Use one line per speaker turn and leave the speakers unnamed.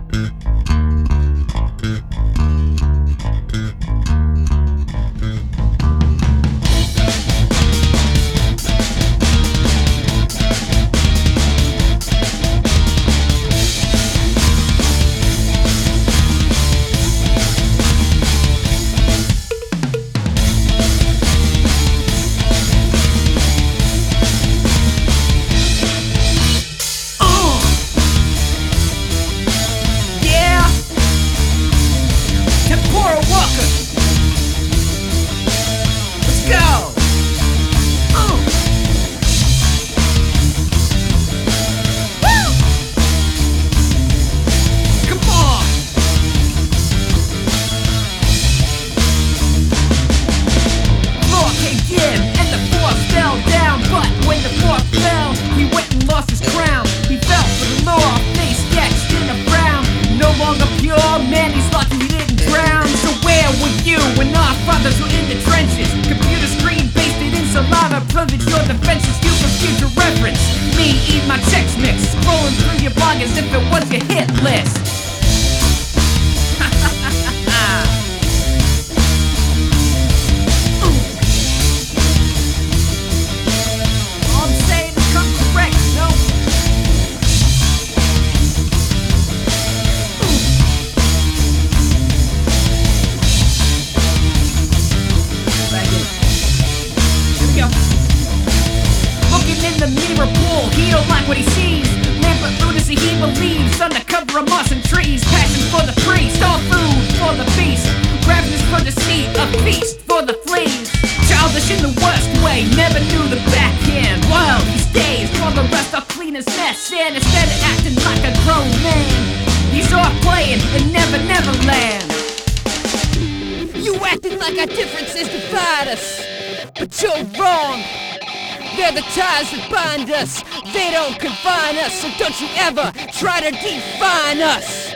Plundered your defenses, you for future reference. Me eat my checks mix, scrolling through your blog as if it was your hit list. All I'm saying is come correct, no? Here we go. Looking in the mirror pool, he don't like what he sees. Rampant lunacy he believes, under cover of moss and trees. Passion for the priest, all food for the beast. Ravenous for deceit, a feast for the fleas. Childish in the worst way, never knew the backhand. Wild he stays, while the rest are clean as mess. And instead of acting like a grown man, he's off playing in Never Neverland.
You acting like our differences divide us, but you're wrong. They're the ties that bind us. They don't confine us, so don't you ever try to define us.